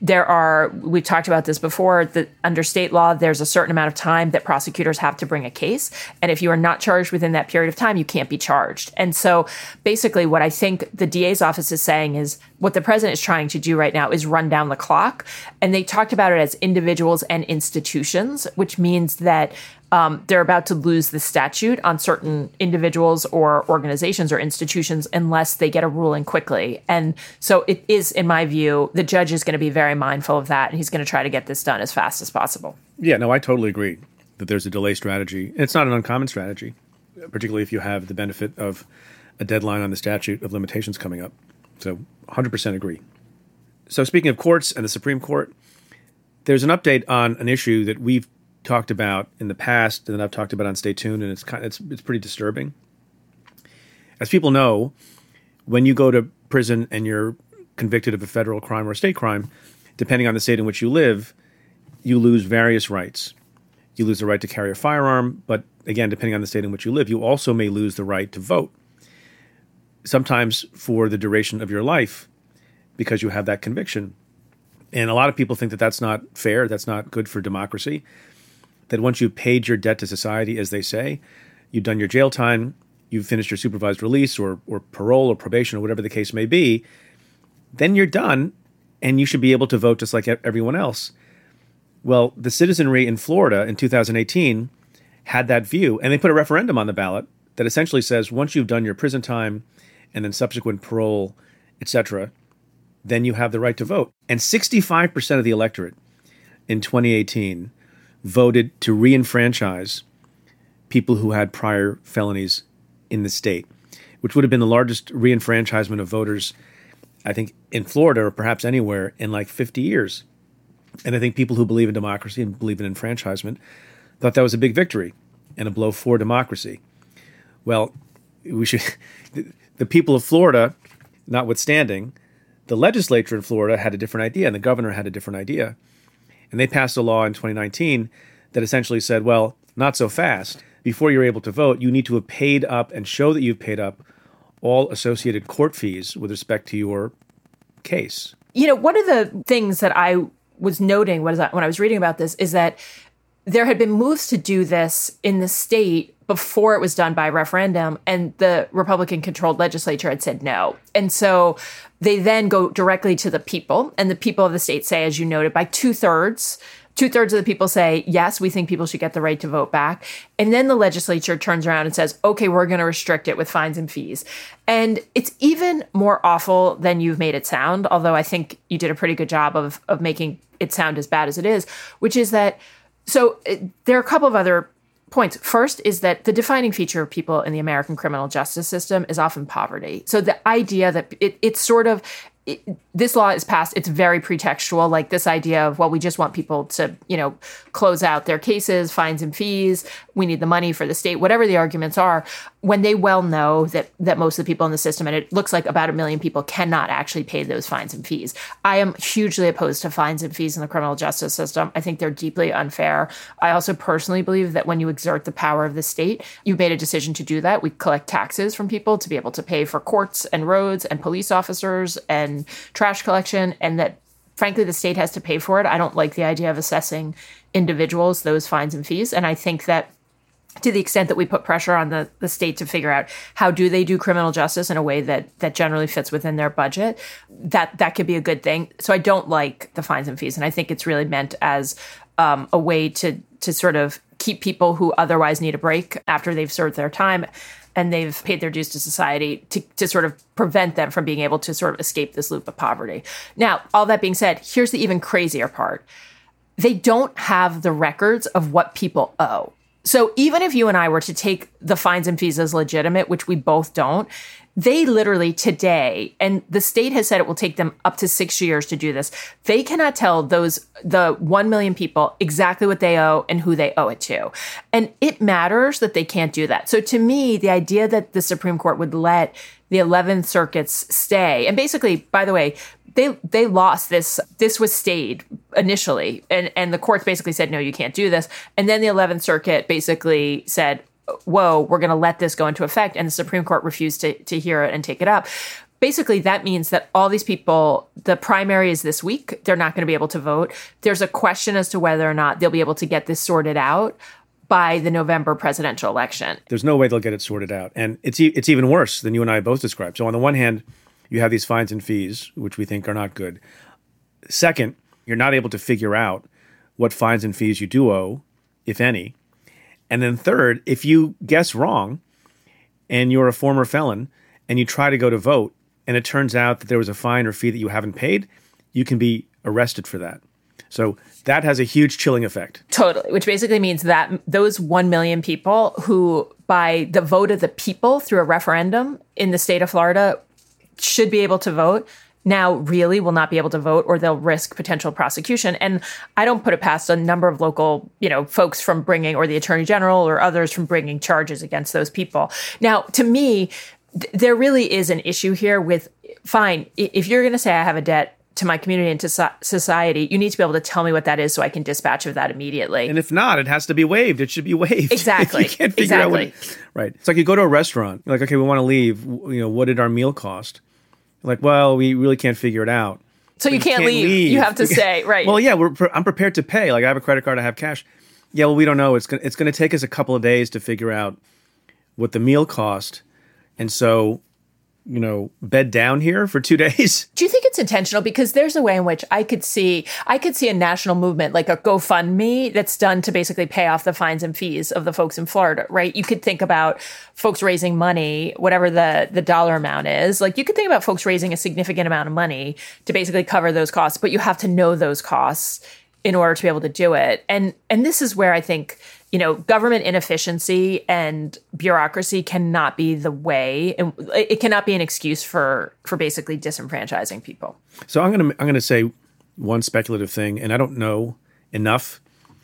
we've talked about this before, that under state law, there's a certain amount of time that prosecutors have to bring a case. And if you are not charged within that period of time, you can't be charged. And so basically what I think the DA's office is saying is what the president is trying to do right now is run down the clock. And they talked about it as individuals and institutions, which means that they're about to lose the statute on certain individuals or organizations or institutions unless they get a ruling quickly. And so it is, in my view, the judge is going to be very mindful of that, and he's going to try to get this done as fast as possible. Yeah, no, I totally agree that there's a delay strategy. And it's not an uncommon strategy, particularly if you have the benefit of a deadline on the statute of limitations coming up. So 100% agree. So speaking of courts and the Supreme Court, there's an update on an issue that we've talked about in the past and that I've talked about on Stay Tuned, and it's pretty disturbing. As people know, when you go to prison and you're convicted of a federal crime or a state crime, depending on the state in which you live, you lose various rights. You lose the right to carry a firearm, but again, depending on the state in which you live, you also may lose the right to vote, sometimes for the duration of your life because you have that conviction. And a lot of people think that that's not fair, that's not good for democracy, that once you've paid your debt to society, as they say, you've done your jail time, you've finished your supervised release or parole or probation or whatever the case may be, then you're done and you should be able to vote just like everyone else. Well, the citizenry in Florida in 2018 had that view, and they put a referendum on the ballot that essentially says once you've done your prison time and then subsequent parole, etc., then you have the right to vote. And 65% of the electorate in 2018 voted to re-enfranchise people who had prior felonies in the state, which would have been the largest re-enfranchisement of voters, I think, in Florida or perhaps anywhere in like 50 years. And I think people who believe in democracy and believe in enfranchisement thought that was a big victory and a blow for democracy. Well, the people of Florida, notwithstanding, the legislature in Florida had a different idea and the governor had a different idea. And they passed a law in 2019 that essentially said, well, not so fast. Before you're able to vote, you need to have paid up and show that you've paid up all associated court fees with respect to your case. You know, one of the things that I was noting when I was reading about this is that there had been moves to do this in the state before it was done by referendum, and the Republican-controlled legislature had said no. And so they then go directly to the people, and the people of the state say, as you noted, by two-thirds of the people say, yes, we think people should get the right to vote back. And then the legislature turns around and says, okay, we're going to restrict it with fines and fees. And it's even more awful than you've made it sound, although I think you did a pretty good job of making it sound as bad as it is, which is that, there are a couple of other points. First is that the defining feature of people in the American criminal justice system is often poverty. So the idea that it's sort of, this law is passed, it's very pretextual, like this idea of, well, we just want people to, close out their cases, fines and fees, we need the money for the state, whatever the arguments are, when they well know that most of the people in the system, and it looks like about 1 million people, cannot actually pay those fines and fees. I am hugely opposed to fines and fees in the criminal justice system. I think they're deeply unfair. I also personally believe that when you exert the power of the state, you made a decision to do that. We collect taxes from people to be able to pay for courts and roads and police officers and trash collection, and that frankly, the state has to pay for it. I don't like the idea of assessing individuals those fines and fees. And I think that to the extent that we put pressure on the state to figure out how do they do criminal justice in a way that generally fits within their budget, that could be a good thing. So I don't like the fines and fees. And I think it's really meant as a way to sort of keep people who otherwise need a break after they've served their time and they've paid their dues to society to sort of prevent them from being able to sort of escape this loop of poverty. Now, all that being said, here's the even crazier part. They don't have the records of what people owe. So even if you and I were to take the fines and fees as legitimate, which we both don't, they literally today, and the state has said it will take them up to 6 years to do this, they cannot tell the 1 million people exactly what they owe and who they owe it to. And it matters that they can't do that. So to me, the idea that the Supreme Court would let the 11th Circuit's stay, and basically, by the way, they lost this. This was stayed initially, and the courts basically said, no, you can't do this. And then the 11th Circuit basically said, whoa, we're going to let this go into effect. And the Supreme Court refused to hear it and take it up. Basically, that means that all these people, the primary is this week. They're not going to be able to vote. There's a question as to whether or not they'll be able to get this sorted out by the November presidential election. There's no way they'll get it sorted out. And it's even worse than you and I both described. So on the one hand, you have these fines and fees, which we think are not good. Second, you're not able to figure out what fines and fees you do owe, if any. And then third, if you guess wrong and you're a former felon and you try to go to vote and it turns out that there was a fine or fee that you haven't paid, you can be arrested for that. So that has a huge chilling effect. Totally, which basically means that those 1 million people who, by the vote of the people through a referendum in the state of Florida, should be able to vote, now really will not be able to vote, or they'll risk potential prosecution. And I don't put it past a number of local, folks from bringing, or the attorney general or others from bringing charges against those people. Now, to me, there really is an issue here with, fine, if you're going to say I have a debt to my community and to society, you need to be able to tell me what that is so I can dispatch of that immediately. And if not, it has to be waived. It should be waived. Exactly. You can't figure out what. Right. It's like you go to a restaurant. You're like, okay, we want to leave. What did our meal cost? You're like, well, we really can't figure it out. So you can't leave. You have to say, right. Well, yeah, I'm prepared to pay. Like I have a credit card, I have cash. Yeah, well, we don't know. It's going to take us a couple of days to figure out what the meal cost. And so, bed down here for 2 days. Do you think it's intentional? Because there's a way in which I could see a national movement, like a GoFundMe that's done to basically pay off the fines and fees of the folks in Florida, right? You could think about folks raising money, whatever the dollar amount is. Like you could think about folks raising a significant amount of money to basically cover those costs, but you have to know those costs in order to be able to do it. And this is where I think, government inefficiency and bureaucracy cannot be the way, and it cannot be an excuse for basically disenfranchising people. So I'm gonna say one speculative thing, and I don't know enough.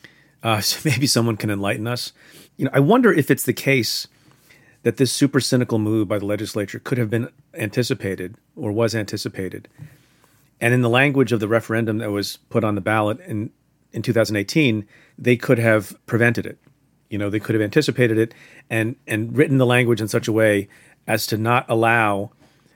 So maybe someone can enlighten us. I wonder if it's the case that this super cynical move by the legislature could have been anticipated or was anticipated. And in the language of the referendum that was put on the ballot in 2018, they could have prevented it. They could have anticipated it and written the language in such a way as to not allow,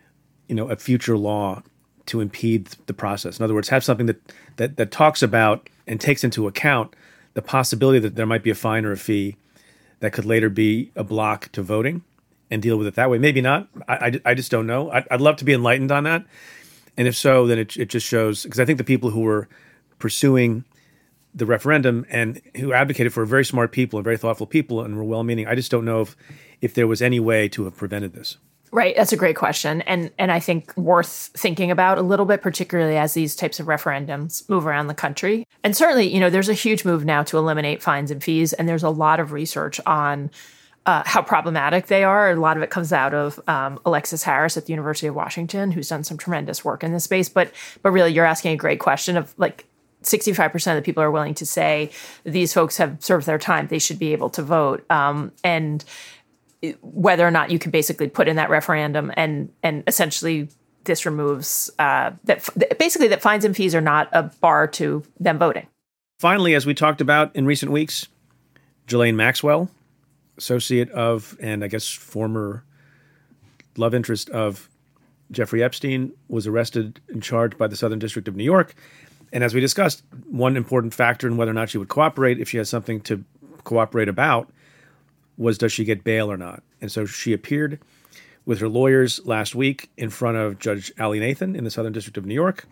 a future law to impede the process. In other words, have something that talks about and takes into account the possibility that there might be a fine or a fee that could later be a block to voting and deal with it that way. Maybe not. I just don't know. I'd love to be enlightened on that. And if so, then it just shows, because I think the people who were pursuing the referendum and who advocated for very smart people and very thoughtful people and were well-meaning, I just don't know if there was any way to have prevented this. Right. That's a great question. And I think worth thinking about a little bit, particularly as these types of referendums move around the country. And certainly, there's a huge move now to eliminate fines and fees. And there's a lot of research on how problematic they are. A lot of it comes out of Alexis Harris at the University of Washington, who's done some tremendous work in this space. But really, you're asking a great question of 65% of the people are willing to say these folks have served their time. They should be able to vote. And whether or not you can basically put in that referendum and essentially this removes that fines and fees are not a bar to them voting. Finally, as we talked about in recent weeks, Ghislaine Maxwell, associate of, and I guess former love interest of Jeffrey Epstein, was arrested and charged by the Southern District of New York. And as we discussed, one important factor in whether or not she would cooperate, if she has something to cooperate about, was, does she get bail or not? And so she appeared with her lawyers last week in front of Judge Ali Nathan in the Southern District of New York.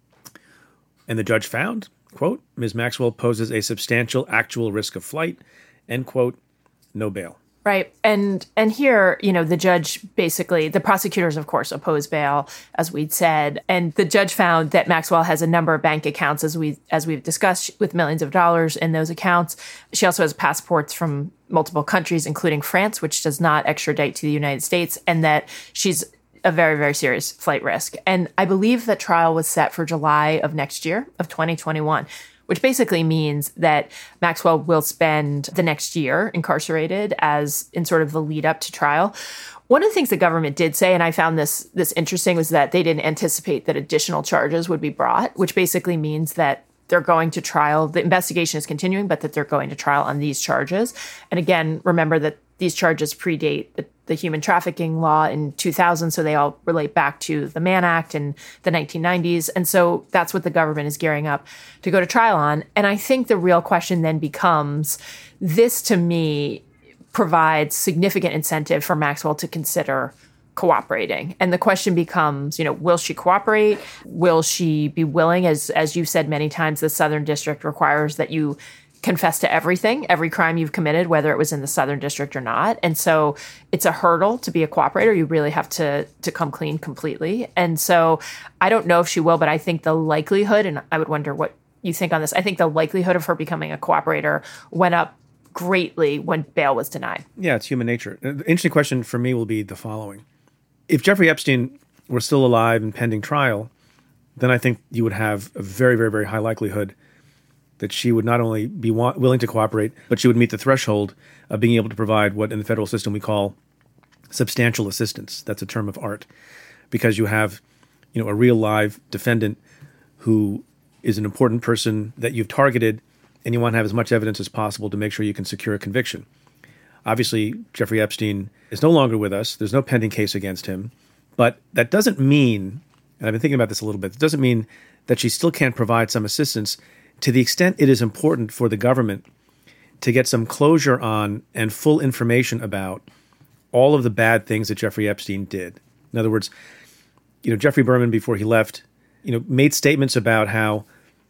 And the judge found, quote, Ms. Maxwell poses a substantial actual risk of flight, end quote, no bail. Right. And here, the judge basically, the prosecutors, of course, oppose bail, as we'd said. And the judge found that Maxwell has a number of bank accounts, as we've discussed, with millions of dollars in those accounts. She also has passports from multiple countries, including France, which does not extradite to the United States, and that she's a very, very serious flight risk. And I believe that trial was set for July of next year, of 2021. Which basically means that Maxwell will spend the next year incarcerated as in sort of the lead up to trial. One of the things the government did say, and I found this interesting, was that they didn't anticipate that additional charges would be brought, which basically means that they're going to trial. The investigation is continuing, but that they're going to trial on these charges. And again, remember that these charges predate the human trafficking law in 2000, so they all relate back to the Mann Act in the 1990s. And so that's what the government is gearing up to go to trial on. And I think the real question then becomes, this to me provides significant incentive for Maxwell to consider cooperating. And the question becomes, will she cooperate? Will she be willing? As you've said many times, the Southern District requires that you confess to everything, every crime you've committed, whether it was in the Southern District or not. And so it's a hurdle to be a cooperator. You really have to come clean completely. And so I don't know if she will, but I think the likelihood, and I would wonder what you think on this, I think the likelihood of her becoming a cooperator went up greatly when bail was denied. Yeah, it's human nature. The interesting question for me will be the following. If Jeffrey Epstein were still alive and pending trial, then I think you would have a very, very, very high likelihood that she would not only be willing to cooperate, but she would meet the threshold of being able to provide what in the federal system we call substantial assistance. That's a term of art, because you have, a real live defendant who is an important person that you've targeted, and you want to have as much evidence as possible to make sure you can secure a conviction. Obviously, Jeffrey Epstein is no longer with us. There's no pending case against him. But that doesn't mean, and I've been thinking about this a little bit, it doesn't mean that she still can't provide some assistance to the extent it is important for the government to get some closure on and full information about all of the bad things that Jeffrey Epstein did. In other words, Jeffrey Berman, before he left, made statements about how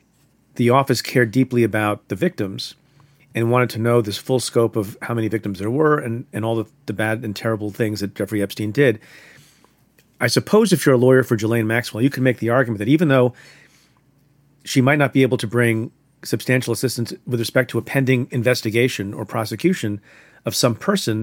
the office cared deeply about the victims and wanted to know this full scope of how many victims there were and all the bad and terrible things that Jeffrey Epstein did. I suppose if you're a lawyer for Ghislaine Maxwell, you can make the argument that even though she might not be able to bring substantial assistance with respect to a pending investigation or prosecution of some person,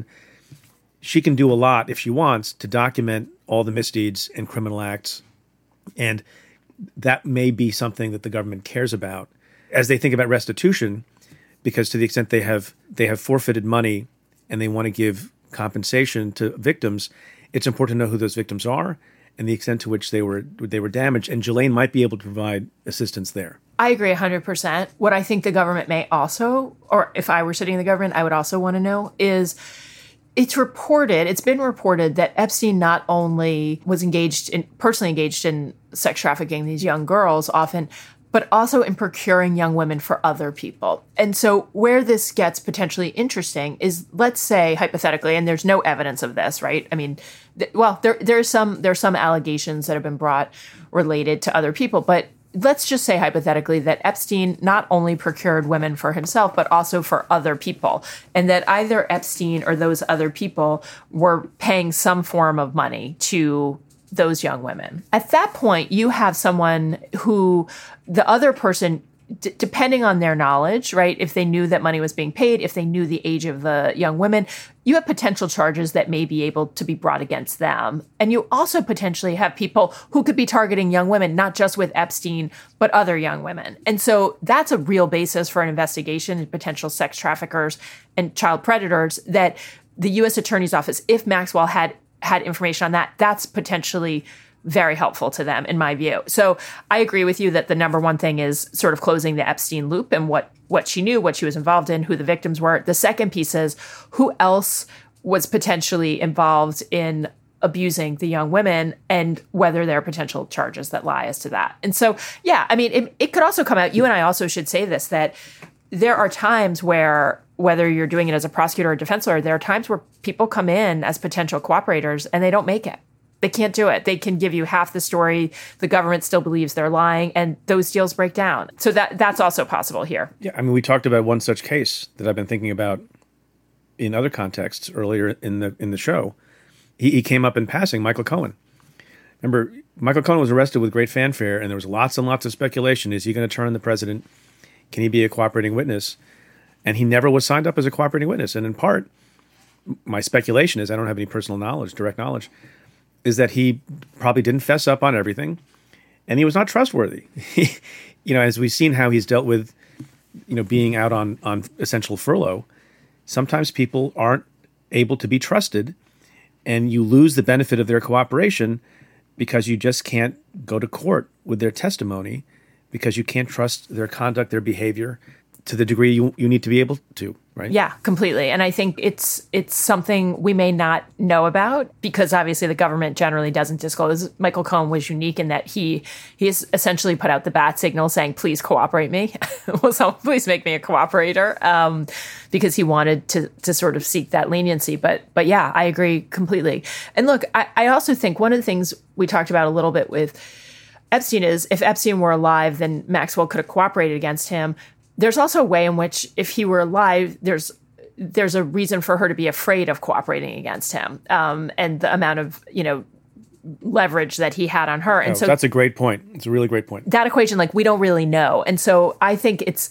she can do a lot if she wants to document all the misdeeds and criminal acts. And that may be something that the government cares about as they think about restitution, because to the extent they have forfeited money and they want to give compensation to victims, it's important to know who those victims are and the extent to which they were damaged. And Ghislaine might be able to provide assistance there. I agree 100%. What I think the government may also, or if I were sitting in the government, I would also want to know is it's been reported that Epstein not only was personally engaged in sex trafficking these young girls often, but also in procuring young women for other people. And so where this gets potentially interesting is, let's say hypothetically, and there's no evidence of this, right? I mean, there's some allegations that have been brought related to other people, but let's just say hypothetically that Epstein not only procured women for himself, but also for other people, and that either Epstein or those other people were paying some form of money to those young women. At that point, you have someone who the other person, depending on their knowledge, right? If they knew that money was being paid, if they knew the age of the young women, you have potential charges that may be able to be brought against them. And you also potentially have people who could be targeting young women, not just with Epstein, but other young women. And so that's a real basis for an investigation into potential sex traffickers and child predators that the U.S. Attorney's Office, if Maxwell had information on that, that's potentially very helpful to them, in my view. So I agree with you that the number one thing is sort of closing the Epstein loop and what she knew, what she was involved in, who the victims were. The second piece is who else was potentially involved in abusing the young women and whether there are potential charges that lie as to that. And so, yeah, I mean, it could also come out, you and I also should say this, that there are times where whether you're doing it as a prosecutor or defense lawyer, there are times where people come in as potential cooperators and they don't make it. They can't do it. They can give you half the story. The government still believes they're lying, and those deals break down. So that's also possible here. Yeah, I mean, we talked about one such case that I've been thinking about in other contexts earlier in the show. He came up in passing, Michael Cohen. Remember, Michael Cohen was arrested with great fanfare, and there was lots and lots of speculation. Is he going to turn the president? Can he be a cooperating witness? And he never was signed up as a cooperating witness. And in part, my speculation is, I don't have any personal knowledge, direct knowledge, is that he probably didn't fess up on everything, and he was not trustworthy. As we've seen how he's dealt with, being out on essential furlough, sometimes people aren't able to be trusted, and you lose the benefit of their cooperation because you just can't go to court with their testimony because you can't trust their conduct, their behavior to the degree you need to be able to, right? Yeah, completely. And I think it's something we may not know about because obviously the government generally doesn't disclose. Michael Cohen was unique in that he has essentially put out the bat signal saying, please cooperate me. Will someone please make me a cooperator? Because he wanted to sort of seek that leniency. But yeah, I agree completely. And look, I also think one of the things we talked about a little bit with Epstein is if Epstein were alive, then Maxwell could have cooperated against him. There's also a way in which if he were alive, there's a reason for her to be afraid of cooperating against him, and the amount of, leverage that he had on her. And so that's a great point. It's a really great point. That equation, we don't really know. And so I think it's,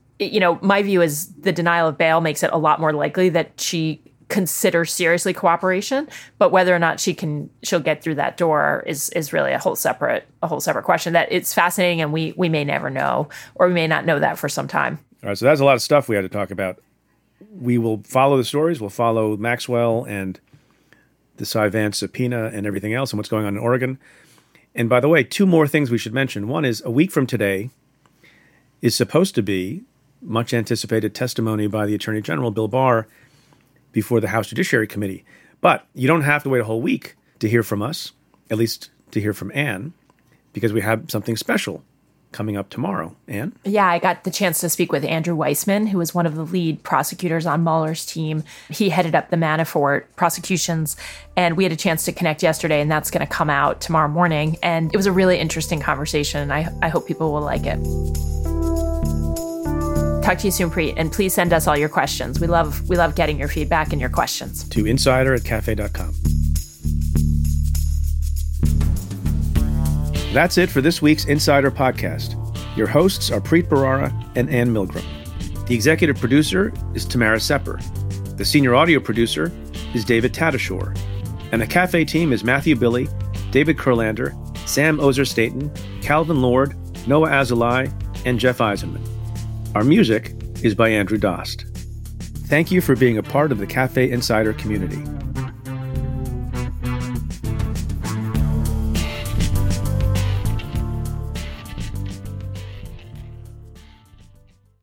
my view is the denial of bail makes it a lot more likely that she considers seriously cooperation, but whether or not she'll get through that door is really a whole separate question. That it's fascinating, and we may never know, or we may not know that for some time. All right, so that's a lot of stuff we had to talk about. We will follow the stories. We'll follow Maxwell and the Cy Vance subpoena and everything else and what's going on in Oregon. And by the way, two more things we should mention. One is a week from today is supposed to be much anticipated testimony by the Attorney General, Bill Barr, before the House Judiciary Committee. But you don't have to wait a whole week to hear from us, at least to hear from Anne, because we have something special coming up tomorrow. Anne? Yeah, I got the chance to speak with Andrew Weissman, who was one of the lead prosecutors on Mueller's team. He headed up the Manafort prosecutions, and we had a chance to connect yesterday, and that's going to come out tomorrow morning. And it was a really interesting conversation, and I hope people will like it. Talk to you soon, Preet, and please send us all your questions. We love getting your feedback and your questions. To insider@cafe.com. That's it for this week's Insider Podcast. Your hosts are Preet Bharara and Anne Milgram. The executive producer is Tamara Sepper. The senior audio producer is David Tadashore. And the Cafe team is Matthew Billy, David Kurlander, Sam Ozer-Staten, Calvin Lord, Noah Azulai, and Jeff Eisenman. Our music is by Andrew Dost. Thank you for being a part of the Cafe Insider community.